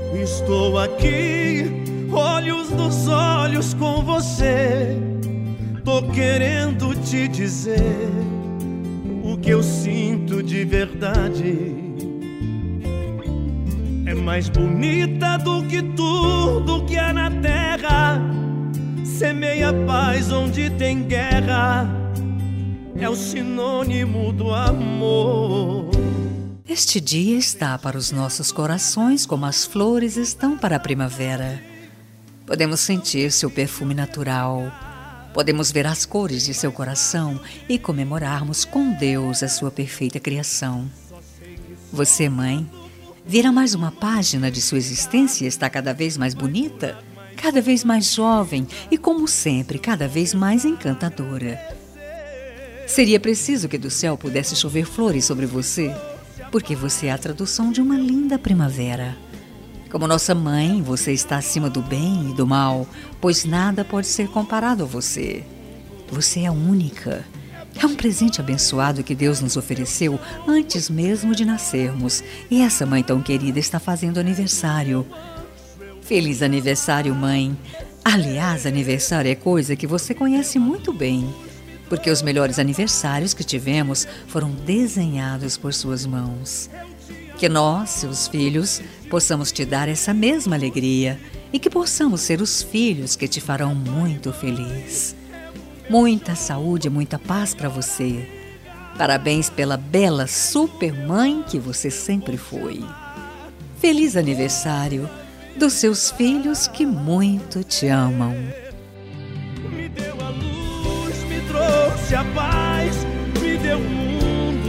Estou aqui, olhos nos olhos com você. Tô querendo te dizer o que eu sinto de verdade. É mais bonita do que tudo que há na terra. Semeia paz onde tem guerra. É o sinônimo do amor. Este dia está para os nossos corações como as flores estão para a primavera. Podemos sentir seu perfume natural. Podemos ver as cores de seu coração e comemorarmos com Deus a sua perfeita criação. Você, mãe, vira mais uma página de sua existência e está cada vez mais bonita, cada vez mais jovem e, como sempre, cada vez mais encantadora. Seria preciso que do céu pudesse chover flores sobre você, porque você é a tradução de uma linda primavera. Como nossa mãe, você está acima do bem e do mal, pois nada pode ser comparado a você. Você é única. É um presente abençoado que Deus nos ofereceu antes mesmo de nascermos. E essa mãe tão querida está fazendo aniversário. Feliz aniversário, mãe. Aliás, aniversário é coisa que você conhece muito bem, porque os melhores aniversários que tivemos foram desenhados por suas mãos. Que nós, seus filhos, possamos te dar essa mesma alegria e que possamos ser os filhos que te farão muito feliz. Muita saúde e muita paz para você. Parabéns pela bela super mãe que você sempre foi. Feliz aniversário dos seus filhos que muito te amam. Me deu a luz, me trouxe a paz, me deu o mundo.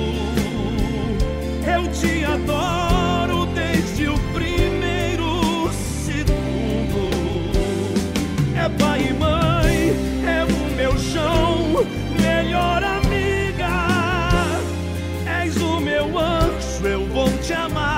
Eu te adoro desde o primeiro segundo. É pai e mãe, é o meu chão, melhor amiga. És o meu anjo, eu vou te amar.